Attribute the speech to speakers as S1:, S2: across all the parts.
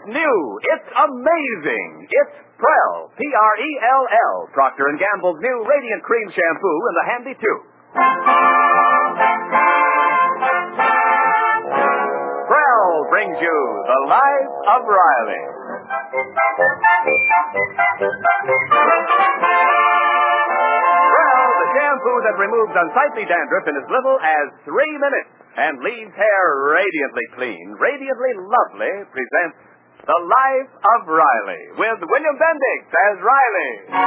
S1: new. It's amazing. It's Prell, P-R-E-L-L, Procter & Gamble's new Radiant Cream Shampoo in the handy tube. Prell brings you The Life of Riley. Prell, the shampoo that removes unsightly dandruff in as little as 3 minutes and leaves hair radiantly clean, radiantly lovely, presents The Life of Riley with William Bendix as Riley.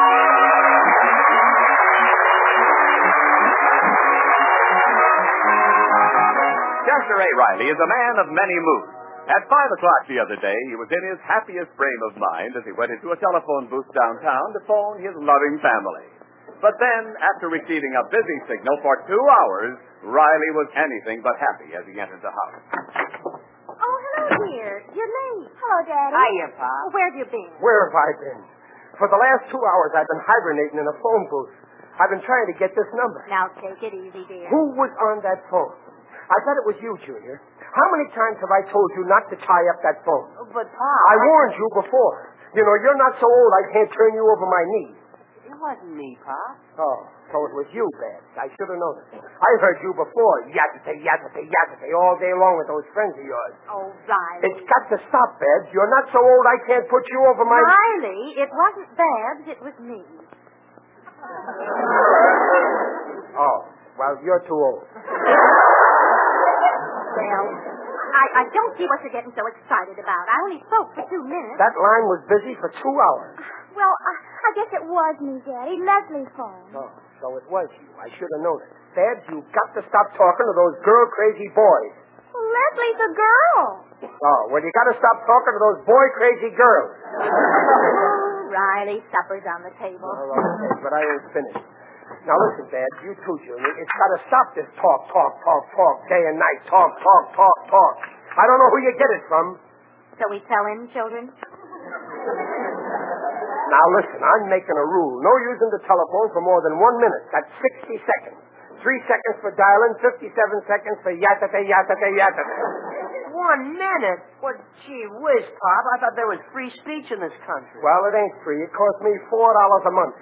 S1: Chester A. Riley is a man of many moods. At 5 o'clock the other day, he was in his happiest frame of mind as he went into a telephone booth downtown to phone his loving family. But then, after receiving a busy signal for 2 hours, Riley was anything but happy as he entered the house.
S2: Oh, hello, dear. You're late. Hello, Daddy.
S3: Hiya, Pop.
S2: Where have you been?
S3: Where have I been? For the last 2 hours, I've been hibernating in a phone booth. I've been trying to get this number.
S2: Now, take it easy, dear.
S3: Who was on that phone? I bet it was you, Junior. How many times have I told you not to tie up that phone?
S4: But, Pop...
S3: I warned you before. You know, you're not so old I can't turn you over my knee.
S4: It wasn't me, Pop.
S3: Oh, so it was you, Babs. I should have known it. I heard you before. Yazzate, yazzate, yazzate, all day long with those friends of yours.
S2: Oh, Riley.
S3: It's got to stop, Babs. You're not so old I can't put you over my...
S2: Riley, it wasn't Babs, it was me.
S3: Oh, well, you're too old.
S2: Well, I don't see what you're getting so excited about. I only spoke for 2 minutes.
S3: That line was busy for 2 hours.
S2: Well, I guess it was me, Daddy. Leslie's phone.
S3: Oh, so it was you. I should have known it. Babs, you've got to stop talking to those girl-crazy boys.
S2: Well, Leslie's a girl.
S3: Oh, well, you got to stop talking to those boy-crazy girls.
S2: Oh, Riley, supper's on the table.
S3: All right, okay, but I ain't finished. Now, listen, Babs, you too, Junior. It's got to stop this talk, day and night. Talk. I don't know who you get it from.
S2: So we tell him, children?
S3: Now, listen, I'm making a rule. No using the telephone for more than 1 minute. That's 60 seconds. 3 seconds for dialing, 57 seconds for yazzate.
S4: 1 minute? Well, gee whiz, Pop. I thought there was free speech in this country.
S3: Well, it ain't free. It costs me $4 a month.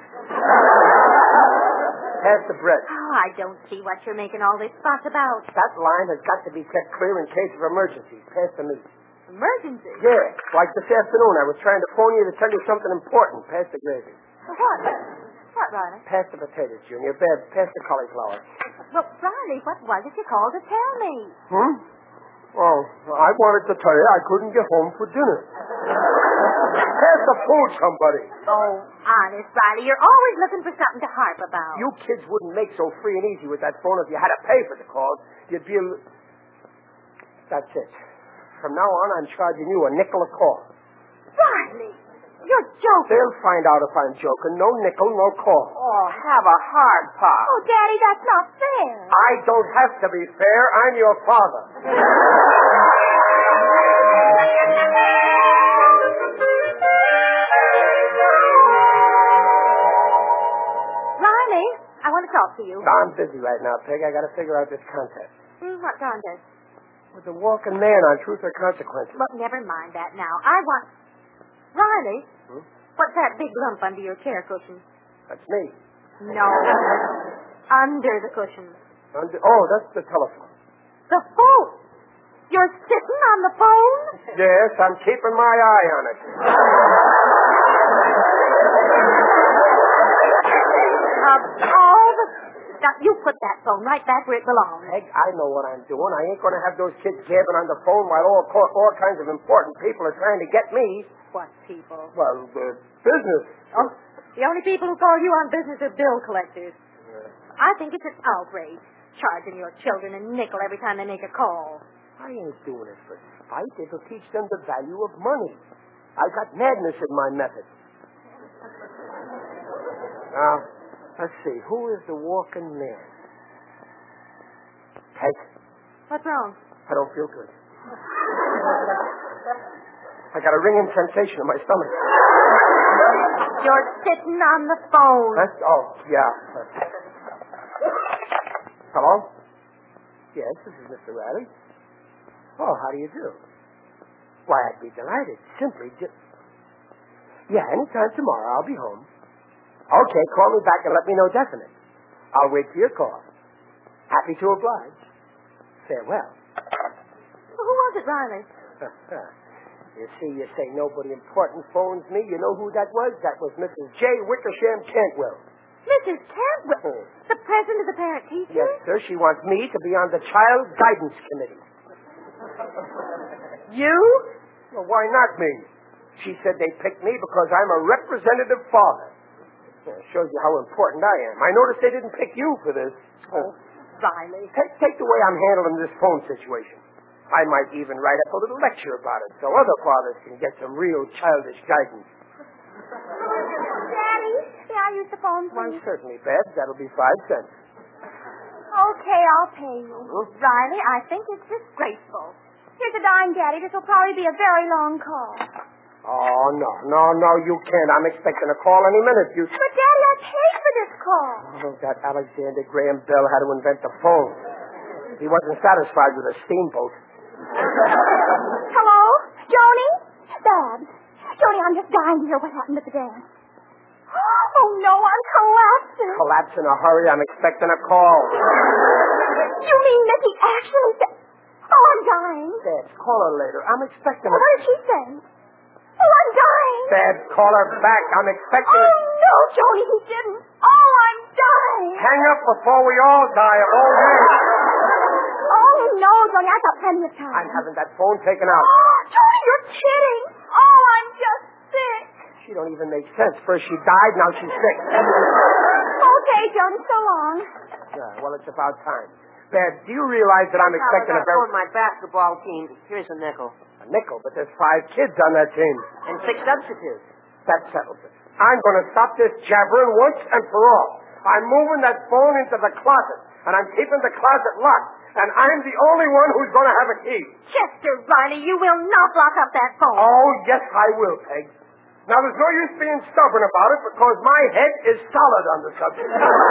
S3: Pass the bread.
S2: Oh, I don't see what you're making all this fuss about.
S3: That line has got to be kept clear in case of emergencies. Pass the meat.
S2: Emergency?
S3: Yeah, like this afternoon. I was trying to phone you to tell you something important. Pass the gravy.
S2: What? What, Riley?
S3: Pass the potatoes, Junior. Babs, pass the cauliflower.
S2: Well, Riley, what was it you called to tell me?
S3: Oh, I wanted to tell you I couldn't get home for dinner. Pass the food, somebody.
S2: Oh, honest, Riley, you're always looking for something to harp about.
S3: You kids wouldn't make so free and easy with that phone if you had to pay for the calls. You'd be That's it. From now on, I'm charging you $0.05 a call.
S2: Riley, you're joking.
S3: They'll find out if I'm joking. No nickel, no call.
S4: Oh, have a heart, Pop.
S2: Oh, Daddy, that's not fair.
S3: I don't have to be fair. I'm your father.
S2: Riley, I want to talk to you.
S3: I'm busy right now, Peg. I got to figure out this contest.
S2: What contest?
S3: With the walking man on Truth or Consequences.
S2: Well, never mind that now. I want... Riley, what's that big lump under your chair cushion?
S3: That's me.
S2: No. Under the cushion.
S3: Oh, that's the telephone.
S2: The phone? You're sitting on the phone?
S3: Yes, I'm keeping my eye on it.
S2: Now, you put that phone right back where it belongs.
S3: Peg, I know what I'm doing. I ain't going to have those kids gabbing on the phone while all kinds of important people are trying to get me.
S2: What people?
S3: Well, business.
S2: Oh, the only people who call you on business are bill collectors. Yeah. I think it's an outrage, charging your children a nickel every time they make a call.
S3: I ain't doing it for spite. It'll teach them the value of money. I got madness in my method. Now, let's see. Who is the walking man? Peg.
S2: What's wrong?
S3: I don't feel good. I got a ringing sensation in my stomach.
S2: You're sitting on the phone.
S3: Yeah. Hello? Yes, this is Mr. Riley. Oh, how do you do? Why, I'd be delighted. Yeah, anytime tomorrow. I'll be home. Okay, call me back and let me know definite. I'll wait for your call. Happy to oblige. Farewell.
S2: Who was it, Riley?
S3: You see, you say nobody important phones me. You know who that was? That was Mrs. J. Wickersham Cantwell.
S2: Mrs. Cantwell? The president of the parent-teacher?
S3: Yes, sir. She wants me to be on the Child Guidance Committee.
S4: You?
S3: Well, why not me? She said they picked me because I'm a representative father. Yeah, shows you how important I am. I noticed they didn't pick you for this.
S2: Riley.
S3: Take the way I'm handling this phone situation. I might even write up a little lecture about it so other fathers can get some real childish guidance.
S2: Daddy, may I use the phone,
S3: Why,
S2: please?
S3: certainly, Babs. That'll be 5 cents.
S2: Okay, I'll pay you. Riley, I think it's disgraceful. Here's a dime, Daddy. This will probably be a very long call.
S3: Oh, no, you can't. I'm expecting a call any minute.
S2: But, Daddy, I paid for this call.
S3: Oh, that Alexander Graham Bell had to invent the phone. He wasn't satisfied with a steamboat.
S2: Hello? Joni? Babs. Joni, I'm just dying to hear what happened at the dance. Oh, no, I'm collapsing.
S3: Collapse in a hurry. I'm expecting a call.
S2: You mean Mickey actually said... Oh, I'm dying.
S3: Babs, call her later. I'm expecting
S2: What did she say? Oh, I'm dying.
S3: Babs, call her back. I'm expecting
S2: Oh, no, Joni, he didn't. Oh, I'm dying.
S3: Hang up before we all die of old age.
S2: Oh, no, Joni, I've got plenty of time.
S3: I'm having that phone taken out.
S2: Oh, Joni, you're kidding. Oh, I'm just sick.
S3: She don't even make sense. First she died, now she's sick.
S2: Okay, Joni, so long.
S3: Yeah, well, it's about time. Babs, do you realize that I'm expecting a very...
S4: On my basketball team. Here's a nickel.
S3: A nickel, but there's 5 kids on that team.
S4: And 6 substitutes.
S3: That settles it. I'm going to stop this jabbering once and for all. I'm moving that phone into the closet, and I'm keeping the closet locked, and I'm the only one who's going to have a key.
S2: Chester Riley, you will not lock up that phone.
S3: Oh, yes, I will, Peg. Now, there's no use being stubborn about it because my head is solid on the subject.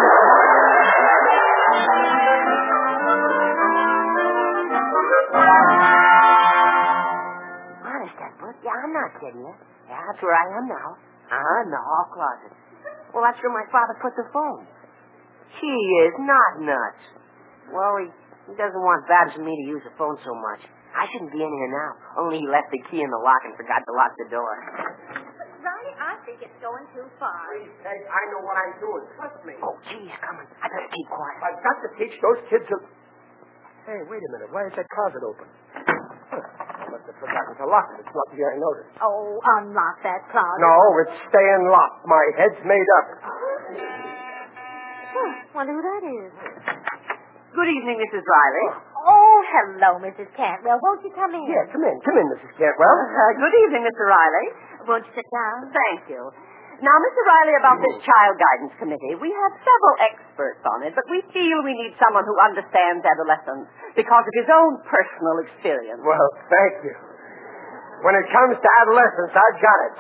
S4: Honest, Edward? Yeah, I'm not kidding you. Yeah, that's where I am now. In the hall closet. Well, that's where my father put the phone. He is not nuts. Well, he doesn't want Babs and me to use the phone so much. I shouldn't be in here now. Only he left the key in the lock and forgot to lock the door.
S2: Riley, I think it's going too far.
S3: Please, Peg, I know what I'm doing. Trust me.
S4: Oh, gee, he's coming. I better keep quiet.
S3: I've got to teach those kids to... Hey, wait a minute. Why is that closet open? I must have forgotten to lock it. It's not here I noticed.
S2: Oh, unlock that closet.
S3: No, it's staying locked. My head's made up.
S2: Wonder who that is.
S4: Good evening, Mrs. Riley.
S2: Oh, hello, Mrs. Cantwell. Won't you come in?
S3: Yeah, come in. Come in, Mrs. Cantwell.
S4: Good evening, Mr. Riley.
S2: Won't you sit down?
S4: Thank you. Now, Mr. Riley, about this Child Guidance Committee, we have several experts on it, but we feel we need someone who understands adolescents because of his own personal experience.
S3: Well, thank you. When it comes to adolescence, I've got it.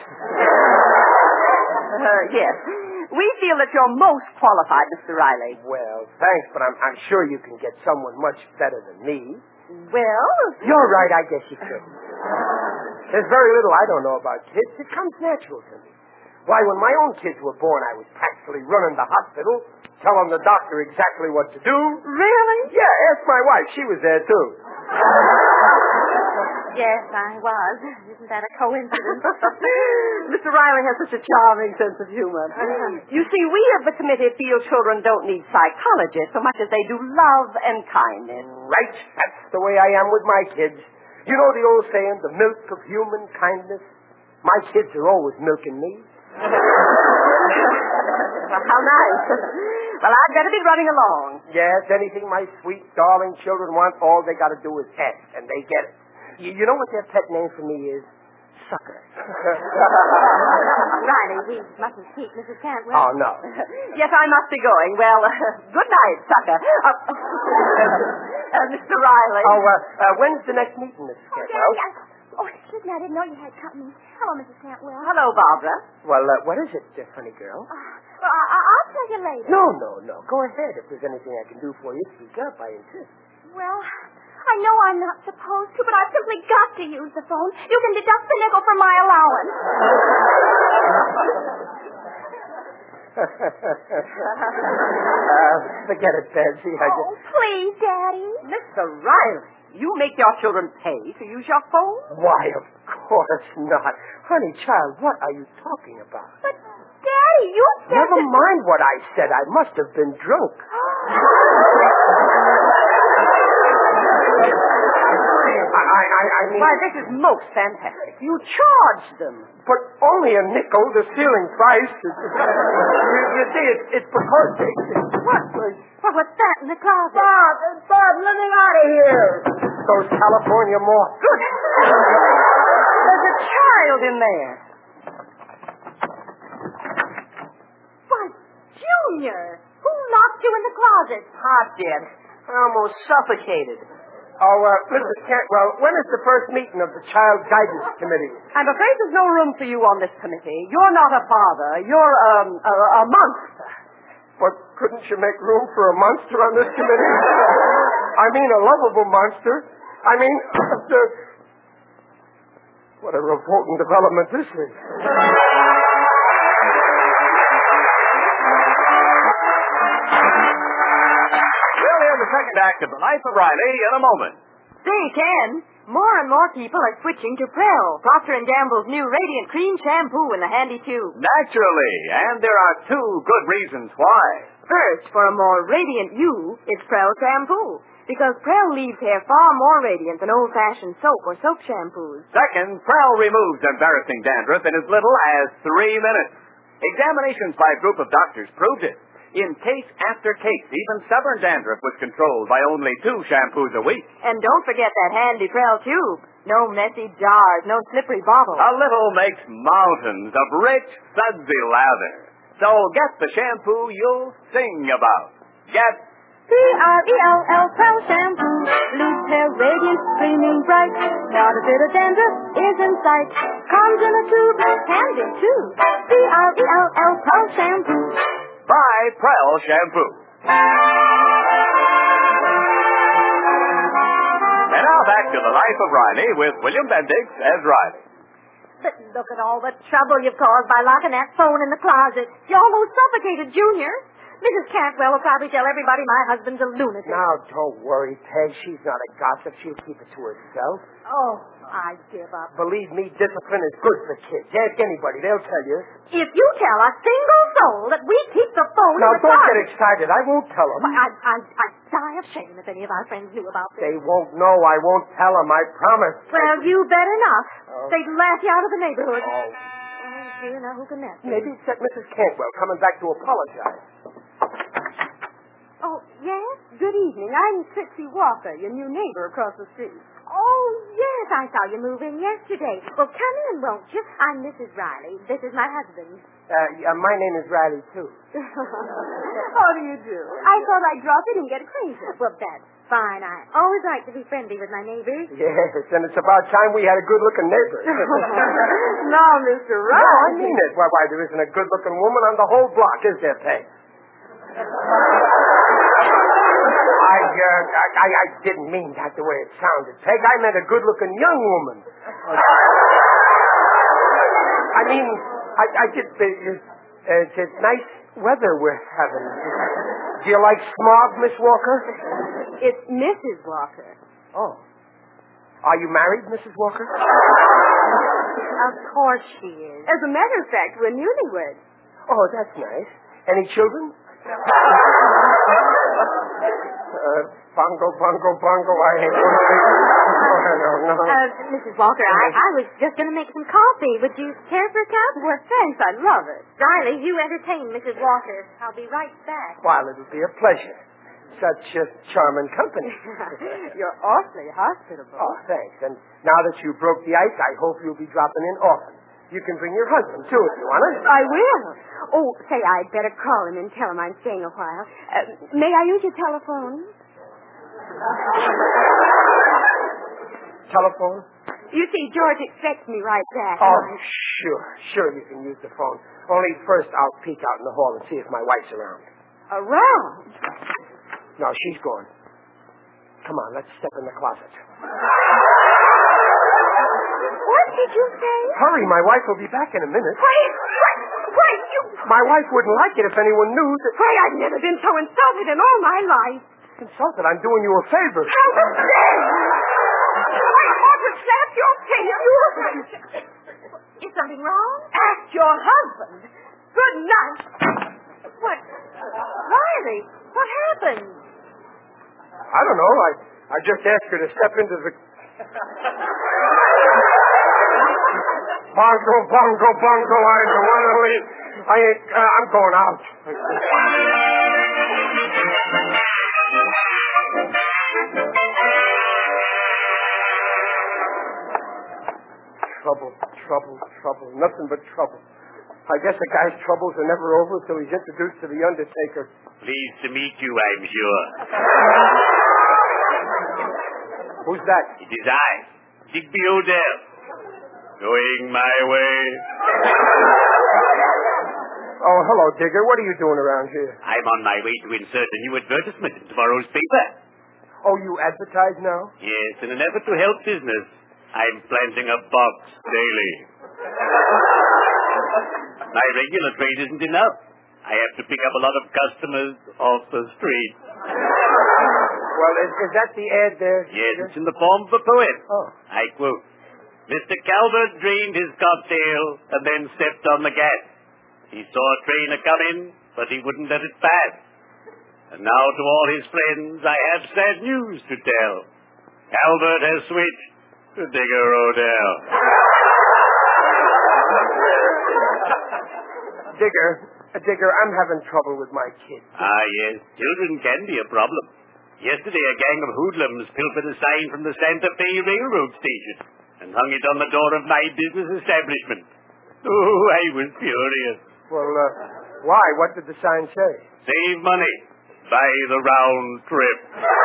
S4: Yes. We feel that you're most qualified, Mr. Riley.
S3: Well, thanks, but I'm sure you can get someone much better than me.
S4: Well...
S3: You're right, I guess you could. There's very little I don't know about kids. It comes natural to me. Why, when my own kids were born, I was practically running the hospital, telling the doctor exactly what to do.
S4: Really?
S3: Yeah, ask my wife. She was there, too.
S2: Yes, I was. Isn't that a coincidence?
S4: Mr. Riley has such a charming sense of humor. You see, we of the committee feel children don't need psychologists so much as they do love and kindness.
S3: Right. That's the way I am with my kids. You know the old saying, the milk of human kindness? My kids are always milking me.
S4: Well, how nice. Well, I'd better be running along.
S3: Yes, anything my sweet, darling children want, all they got to do is ask, and they get it. You know what their pet name for me is? Sucker.
S2: Riley, we mustn't keep Mrs. Cantwell.
S3: Oh, no.
S4: Yes, I must be going. Well, good night, sucker. Mr. Riley.
S3: Oh, when's the next meeting, Mrs. Cantwell?
S2: Oh, excuse me, I didn't know you had company. Hello, Mrs. Cantwell.
S4: Hello, Barbara.
S3: Well, what is it, funny girl?
S2: Well, I'll tell you later.
S3: No. Go ahead. If there's anything I can do for you, speak up. I insist.
S2: Well,
S5: I know I'm not supposed to, but I've simply got to use the phone. You can deduct the nickel from my allowance.
S3: Forget it, Patsy.
S5: Oh, please, Daddy.
S4: Mr. Riley, you make your children pay to use your phone?
S3: Why, of course not. Honey, child, what are you talking about?
S5: But, Daddy, you said
S3: Never mind what I said. I must have been drunk. I mean...
S4: Why, this is most fantastic. You charged them.
S3: But only a nickel, the ceiling price. You see, it's because...
S2: What was that in the closet?
S3: Bob, let me out of here. Those California moths.
S4: There's a child in there.
S2: Why, Junior, who locked you in the closet?
S4: Pop did. I almost suffocated.
S3: Oh, Mrs. Cantwell, when is the first meeting of the Child Guidance Committee?
S4: I'm afraid there's no room for you on this committee. You're not a father. You're a monster.
S3: But couldn't you make room for a monster on this committee? I mean, a lovable monster. I mean, what a revolting development this is.
S1: We'll hear the second act of The Life of Riley in a moment.
S2: Say, Ken, more and more people are switching to Prel, Procter & Gamble's new Radiant Cream Shampoo in the handy tube.
S1: Naturally, and there are two good reasons why.
S2: First, for a more radiant you, it's Prel shampoo. Because Prel leaves hair far more radiant than old-fashioned soap or soap shampoos.
S1: Second, Prel removes embarrassing dandruff in as little as 3 minutes. Examinations by a group of doctors proved it. In case after case, even stubborn dandruff was controlled by only 2 shampoos a week.
S2: And don't forget that handy Prel tube. No messy jars, no slippery bottles.
S1: A little makes mountains of rich, sudsy lather. So get the shampoo you'll sing about. Get
S2: Prel Prel shampoo. Loose hair radiant, gleaming bright. Not a bit of dandruff is in sight. Comes in a tube, handy too. Prel Prel shampoo.
S1: Buy Prel shampoo. And now back to The Life of Riley with William Bendix as Riley.
S2: But look at all the trouble you've caused by locking that phone in the closet. You almost suffocated Junior. Mrs. Cantwell will probably tell everybody my husband's a lunatic.
S3: Now, don't worry, Peg. She's not a gossip. She'll keep it to herself.
S2: Oh, I give up.
S3: Believe me, discipline is good for kids. Ask anybody. They'll tell you.
S2: If you tell a single soul that we keep the phone
S3: Now,
S2: in the
S3: don't
S2: closet...
S3: get excited. I won't tell them.
S2: I'd die of shame if any of our friends knew about this.
S3: They won't know. I won't tell them. I promise.
S2: Well, you better not.
S3: Oh.
S2: They'd laugh you out of the neighborhood.
S3: Oh.
S2: Dear, now who can that be?
S3: Maybe it's that Mrs. Cantwell coming back to apologize.
S2: Oh, yes? Good evening. I'm Trixie Walker, your new neighbor across the street. Oh, yes, I saw you move in yesterday. Well, come in, won't you? I'm Mrs. Riley. This is my husband.
S3: My name is Riley, too.
S2: How do you do? I thought I'd drop in and get acquainted. Well, that's fine. I always like to be friendly with my neighbors.
S3: Yes, and it's about time we had a good-looking neighbor.
S2: Now, Mr. Riley.
S3: No, I mean it. Why, there isn't a good-looking woman on the whole block, is there, Peg? I didn't mean that the way it sounded, Peg. I meant a good-looking young woman. I mean, I did. It's nice weather we're having. Do you like smog, Miss Walker?
S2: It's Mrs. Walker.
S3: Oh. Are you married, Mrs. Walker?
S2: Of course she is. As a matter of fact, we're newlyweds.
S3: Oh, that's nice. Any children? Bongo, bongo, bongo, I hate one thing. No.
S2: Mrs. Walker, I was just going to make some coffee. Would you care for a cup? Well, thanks. I'd love it. Riley, you entertain Mrs. Walker. I'll be right back.
S3: Well, it'll be a pleasure. Such a charming company.
S2: You're awfully hospitable.
S3: Oh, thanks. And now that you broke the ice, I hope you'll be dropping in often. You can bring your husband, too, if you want to.
S2: I will. Oh, say, I'd better call him and tell him I'm staying a while. May I use your telephone?
S3: Telephone?
S2: You see, George expects me right back.
S3: Oh, sure you can use the phone. Only first I'll peek out in the hall and see if my wife's around.
S2: Around?
S3: No, she's gone. Come on, let's step in the closet.
S2: What did you say?
S3: Hurry, my wife will be back in a minute.
S2: Wait, you...
S3: My wife wouldn't like it if anyone knew that...
S2: Why, I've never been so insulted in all my life.
S3: Insulted, I'm doing you a favor.
S2: How dare you? I ought to slap your face. Is something wrong? Ask your husband. Good night. What? Riley, what happened?
S3: I don't know. I just asked her to step into the... Bongo, bongo, bongo, I don't want to leave. I'm going out. Trouble. Nothing but trouble. I guess a guy's troubles are never over until he's introduced to the Undertaker.
S1: Pleased to meet you, I'm sure.
S3: Who's that?
S1: It is I, Digby Odell. Going my way.
S3: Oh, hello, Digger. What are you doing around here?
S1: I'm on my way to insert a new advertisement in tomorrow's paper.
S3: Oh, you advertise now?
S1: Yes, in an effort to help business, I'm planting a box daily. My regular trade isn't enough. I have to pick up a lot of customers off the street.
S3: Well, is that the ad there?
S1: Yes, it's in the form of a poem.
S3: Oh.
S1: I quote, Mr. Calvert drained his cocktail and then stepped on the gas. He saw a train a-coming, but he wouldn't let it pass. And now to all his friends, I have sad news to tell. Calvert has switched to Digger Odell.
S3: Digger, I'm having trouble with my kids.
S1: Ah, yes, children can be a problem. Yesterday, a gang of hoodlums pilfered a sign from the Santa Fe Railroad station and hung it on the door of my business establishment. Oh, I was furious.
S3: Well, why? What did the sign say?
S1: Save money. Buy the round trip.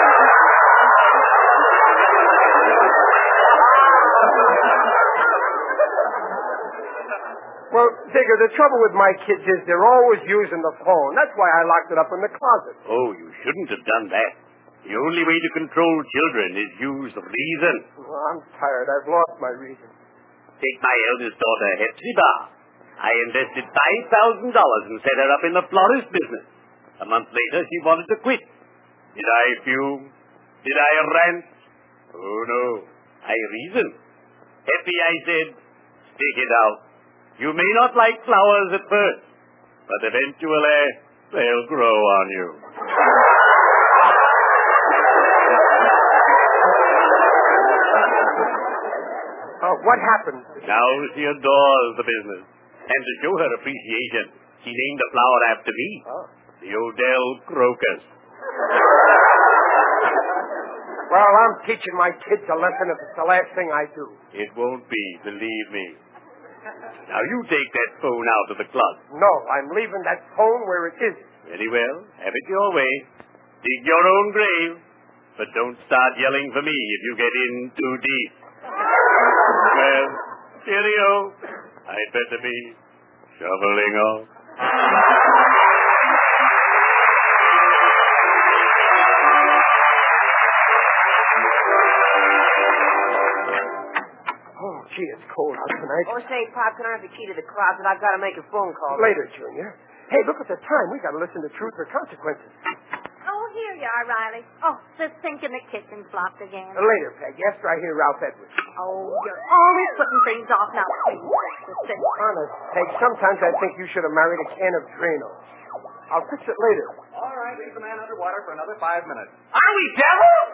S3: Well, Digger, the trouble with my kids is they're always using the phone. That's why I locked it up in the closet.
S1: Oh, you shouldn't have done that. The only way to control children is use reason.
S3: Well, I'm tired. I've lost my reason.
S1: Take my eldest daughter, Hepzibah. I invested $5,000 and set her up in the florist business. A month later, she wanted to quit. Did I fume? Did I rant? Oh, no. I reasoned. Happy, I said, stick it out. You may not like flowers at first, but eventually they'll grow on you.
S3: What happened?
S1: Now she adores the business. And to show her appreciation, she named the flower after me.
S3: Oh.
S1: The Odell Crocus.
S3: Well, I'm teaching my kids a lesson if it's the last thing I do.
S1: It won't be, believe me. Now you take that phone out of the closet.
S3: No, I'm leaving that phone where it is.
S1: Very well. Have it your way. Dig your own grave. But don't start yelling for me if you get in too deep. Well, cheerio. I'd better be shoveling off.
S3: Oh, gee, it's cold out tonight.
S4: Oh, say, Pop, can I have the key to the closet? I've got to make a phone call.
S3: Later, Junior. Hey, look at the time. We got to listen to Truth or Consequences.
S2: Oh, here you are, Riley. Oh, the sink in the kitchen's blocked again.
S3: Later, Peggy, after I hear Ralph Edwards.
S2: Oh, you're always putting things off now.
S3: Honest, Peg, sometimes I think you should have married a can of Drano. I'll fix it later.
S6: All right, leave the man underwater for another 5 minutes.
S1: Are we devils?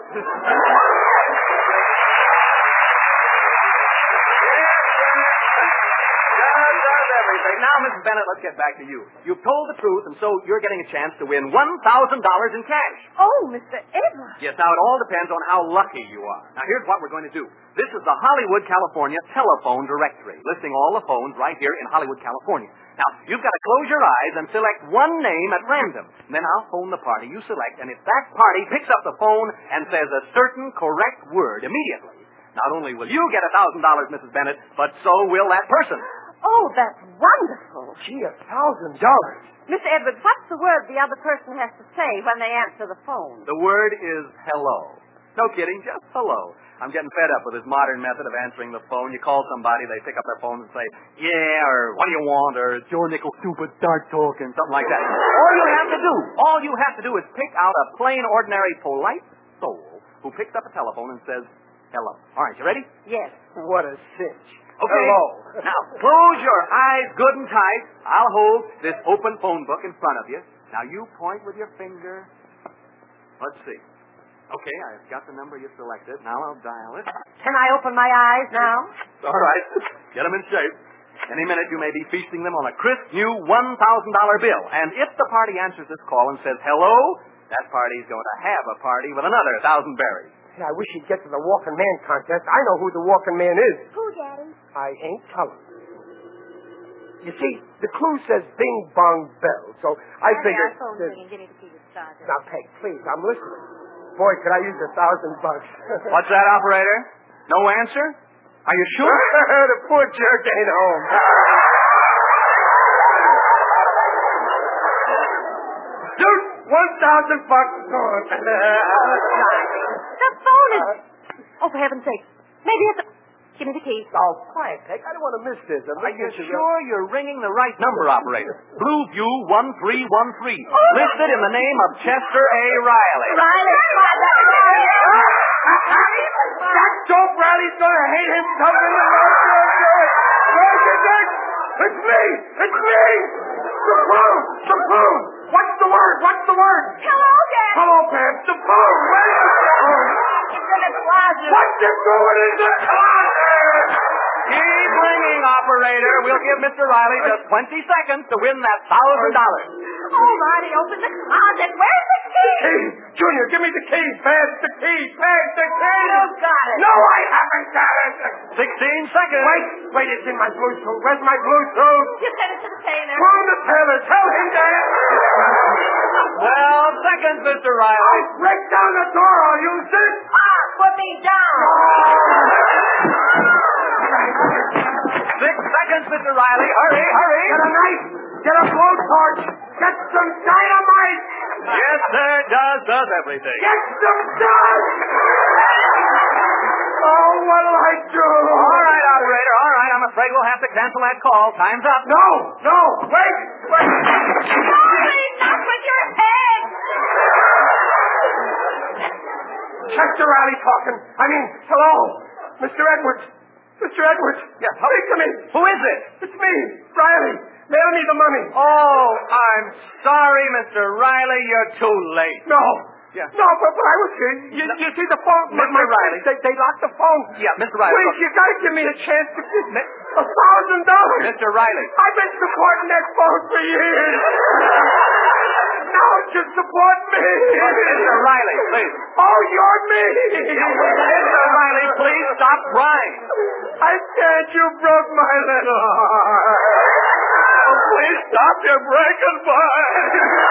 S6: Everything. Now, Mrs. Bennett, let's get back to you. You've told the truth, and so you're getting a chance to win $1,000 in cash.
S2: Oh, Mr. Edwards.
S6: Yes, now it all depends on how lucky you are. Now, here's what we're going to do. This is the Hollywood, California telephone directory, listing all the phones right here in Hollywood, California. Now, you've got to close your eyes and select one name at random. And then I'll phone the party you select, and if that party picks up the phone and says a certain correct word immediately, not only will you get $1,000, Mrs. Bennett, but so will that person.
S2: Oh, that's wonderful.
S3: Gee, $1,000.
S2: Mr. Edwards, what's the word the other person has to say when they answer the phone?
S6: The word is hello. No kidding, just hello. I'm getting fed up with this modern method of answering the phone. You call somebody, they pick up their phone and say, yeah, or what do you want, or it's your nickel stupid, start talking, something like that. All you have to do is pick out a plain, ordinary, polite soul who picks up a telephone and says, hello. All right, you ready?
S4: Yes.
S3: What a cinch.
S6: Okay.
S3: Hello.
S6: Now, close your eyes good and tight. I'll hold this open phone book in front of you. Now, you point with your finger. Let's see. Okay, I've got the number you selected. Now I'll dial it.
S4: Can I open my eyes now?
S6: All right. Get them in shape. Any minute you may be feasting them on a crisp new $1,000 bill. And if the party answers this call and says hello, that party's going to have a party with another 1,000 berries.
S3: Hey, I wish he'd get to the walking man contest. I know who the walking man is.
S5: Who, Daddy?
S3: I ain't telling. You see, the clue says bing bong bell, so I
S5: Daddy,
S3: figured...
S5: our phone's ringing. Give me the key to the charger.
S3: Now, Peg, please, I'm listening. Boy, could I use $1,000.
S6: What's that, operator? No answer? Are you sure?
S3: The poor jerk ain't home. Dude, $1,000 gone.
S5: The phone is... Oh, for heaven's sake. Maybe it's... Give me the key.
S3: Oh, quiet, Peg. I don't want to miss this.
S6: Are you sure you're ringing the right number, operator? Blueview 1313. Listed in the name of Chester A. Riley.
S5: Riley,
S3: That dope Riley's going to hate himself in the road. It's me! It's me! The phone! The phone! What's the word? What's the word?
S5: Hello, Dad.
S3: Hello, Pam. The phone! Where's the phone?
S5: It's in the closet.
S3: What's it doing in the closet?
S6: Keep ringing, operator. We'll give Mr. Riley just 20 seconds to win that $1,000.
S5: Oh, Marty, open the closet. Where's the key?
S3: Key! Junior, give me the key. Pass the key. Pass the key.
S5: You got it.
S3: No, I haven't got it.
S6: 16 seconds.
S3: Wait, it's in my Bluetooth. Where's my Bluetooth?
S5: You sent it to the tailor.
S3: Phone the tailor. Tell him that.
S6: 12 seconds, Mr. Riley.
S3: I'll break down the door. I'll use this.
S5: Put me down.
S6: 6 seconds, Mr. Riley. Hurry, hurry.
S3: Get a knife. Get a blowtorch. Get some dynamite.
S6: Yes, sir. Does everything.
S3: Get some dust. Oh, what'll I do?
S6: All right, operator. All right. I'm afraid we'll have to cancel that call. Time's up.
S3: No. Wait.
S5: Marty, not with your head.
S3: Chester Riley talking. I mean, hello. Mr. Edwards. Mr. Edwards.
S6: Yes.
S3: Speak to me.
S6: Who is it?
S3: It's me, Riley. Mail me the money.
S6: Oh, I'm sorry, Mr. Riley. You're too late.
S3: No.
S6: Yeah.
S3: No, but I was here. You see the phone?
S6: Mr. Riley.
S3: They locked the phone.
S6: Yeah, Mr. Riley.
S3: Please, you gotta give me a chance to get $1,000.
S6: Mr. Riley.
S3: I've been supporting that phone for years. Now just support me.
S6: Mr. Riley, please.
S3: Oh, you're me.
S6: Mr. Riley, please stop crying.
S3: I can't. You broke my little heart. Oh, please stop your breaking mine.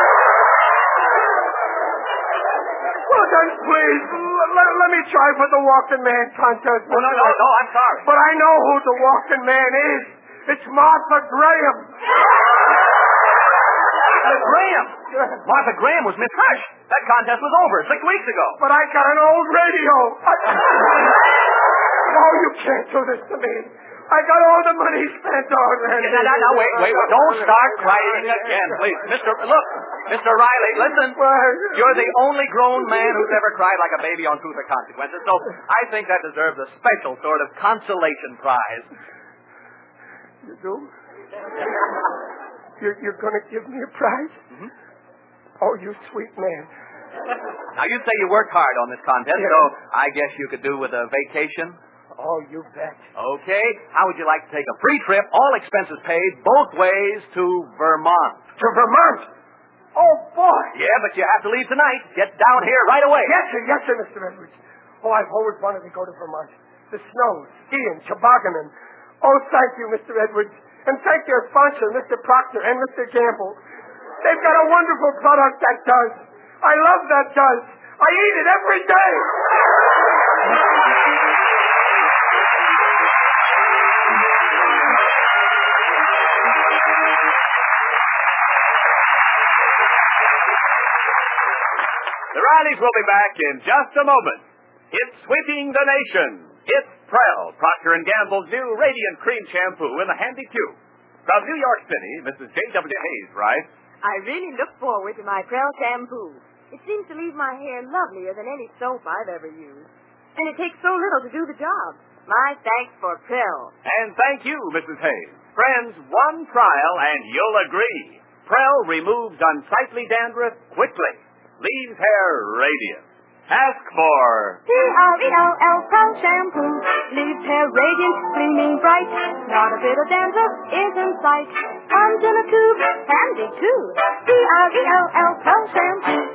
S3: Well, then, please, let me try for the walking man contest.
S6: Oh, no, I'm sorry.
S3: But I know who the walking man is. It's Martha Graham.
S6: Graham. Martha Graham was Miss Hush. That contest was over 6 weeks ago.
S3: But I got an old radio. Oh, you can't do this to me. I got all the money spent already.
S6: Now, wait. Don't start crying again, please. Mr. Riley, listen. You're the only grown man who's ever cried like a baby on Truth or Consequences, so I think that deserves a special sort of consolation prize.
S3: You do? You're going to give me a prize? Mm-hmm. Oh, you sweet man.
S6: Now, you say you worked hard on this contest,
S3: yeah.
S6: So I guess you could do with a vacation.
S3: Oh, you bet.
S6: Okay. How would you like to take a free trip, all expenses paid, both ways to Vermont?
S3: To Vermont? Oh, boy.
S6: Yeah, but you have to leave tonight. Get down here right away.
S3: Yes, sir, Mr. Edwards. Oh, I've always wanted to go to Vermont. The snow, skiing, tobogganing. Oh, thank you, Mr. Edwards. And thank your sponsor, Mr. Proctor and Mr. Gamble. They've got a wonderful product that does. I love that does. I eat it every day.
S1: The Rileys will be back in just a moment. It's sweeping the nation. It's Prell, Procter & Gamble's new Radiant Cream Shampoo in the handy tube. From New York City, Mrs. J.W. Hayes writes,
S2: I really look forward to my Prell shampoo. It seems to leave my hair lovelier than any soap I've ever used. And it takes so little to do the job. My thanks for Prell.
S1: And thank you, Mrs. Hayes. Friends, one trial and you'll agree. Prell removes unsightly dandruff quickly. Leaves hair radiant. Ask for
S2: Prell, Prell shampoo. Leaves hair radiant, gleaming bright. Not a bit of dandruff is in sight. Comes in a tube, handy too. Prell, Prell shampoo.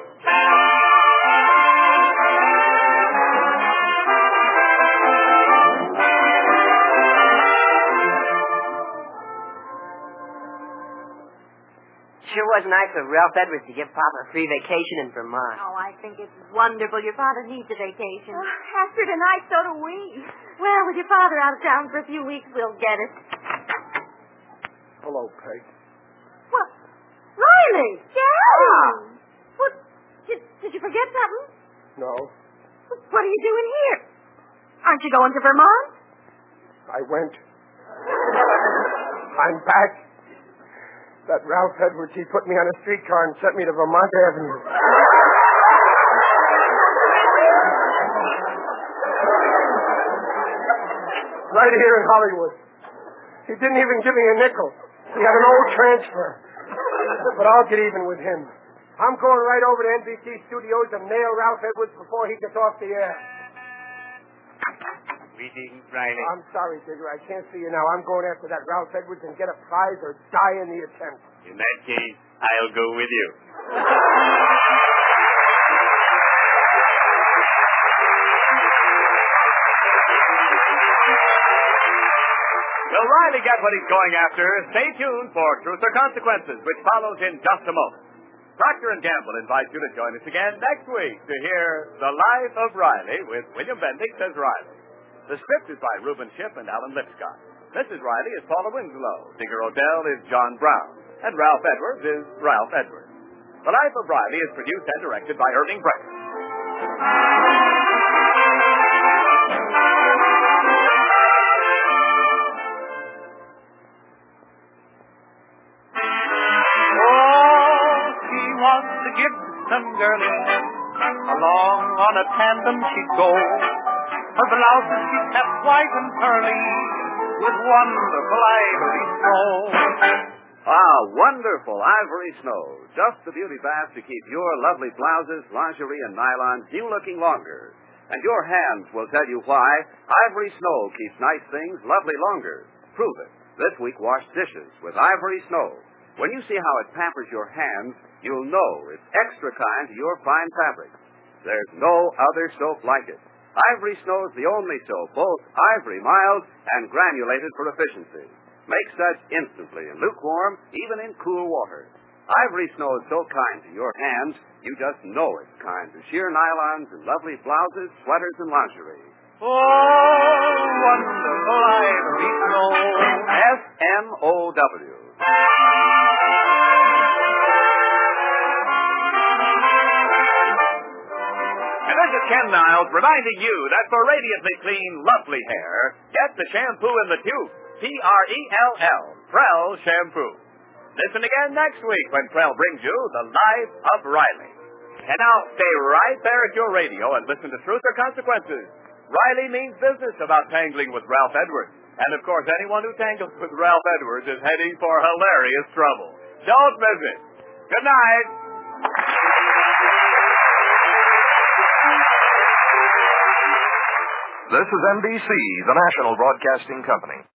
S4: Sure was nice of Ralph Edwards to give Papa a free vacation in Vermont.
S2: Oh, I think it's wonderful. Your father needs a vacation.
S5: Astrid and I, so do we.
S2: Well, with your father out of town for a few weeks, we'll get it.
S3: Hello, Peg.
S2: What? Riley!
S5: Daddy!
S2: What? Did you forget something?
S3: No,
S2: What are you doing here? Aren't you going to Vermont?
S3: I went. I'm back. That Ralph Edwards, he put me on a streetcar and sent me to Vermont Avenue. Right here in Hollywood. He didn't even give me a nickel. He had an old transfer. But I'll get even with him. I'm going right over to NBC Studios and nail Ralph Edwards before he gets off the air.
S1: Greetings, Riley.
S3: I'm sorry, Digger. I can't see you now. I'm going after that Ralph Edwards and get a prize or die in the attempt.
S1: In that case, I'll go with you. Will Riley get what he's going after? Stay tuned for Truth or Consequences, which follows in just a moment. Procter & Gamble invites you to join us again next week to hear The Life of Riley with William Bendix as Riley. The script is by Reuben Ship and Alan Lipscott. Mrs. Riley is Paula Winslow. Digger Odell is John Brown. And Ralph Edwards is Ralph Edwards. The Life of Riley is produced and directed by Irving Brecker.
S7: The Gibson girlie, along on a tandem she'd go. Her blouses she kept white and curly, with wonderful ivory snow.
S1: Ah, wonderful ivory snow. Just the beauty bath to keep your lovely blouses, lingerie, and nylons new looking longer. And your hands will tell you why ivory snow keeps nice things lovely longer. Prove it. This week, wash dishes with ivory snow. When you see how it pampers your hands, you'll know it's extra kind to your fine fabrics. There's no other soap like it. Ivory Snow is the only soap, both ivory mild and granulated for efficiency. Makes such instantly in lukewarm, even in cool water. Ivory Snow is so kind to your hands, you just know it's kind to sheer nylons and lovely blouses, sweaters, and lingerie.
S7: Oh, wonderful ivory snow.
S1: S-M-O-W. And this is Ken Niles reminding you that for radiantly clean, lovely hair, get the shampoo in the tube. P-R-E-L-L. Prell Shampoo. Listen again next week when Prell brings you The Life of Riley. And now stay right there at your radio and listen to Truth or Consequences. Riley means business about tangling with Ralph Edwards. And, of course, anyone who tangles with Ralph Edwards is heading for hilarious trouble. Don't miss it. Good night.
S8: This is NBC, the national broadcasting company.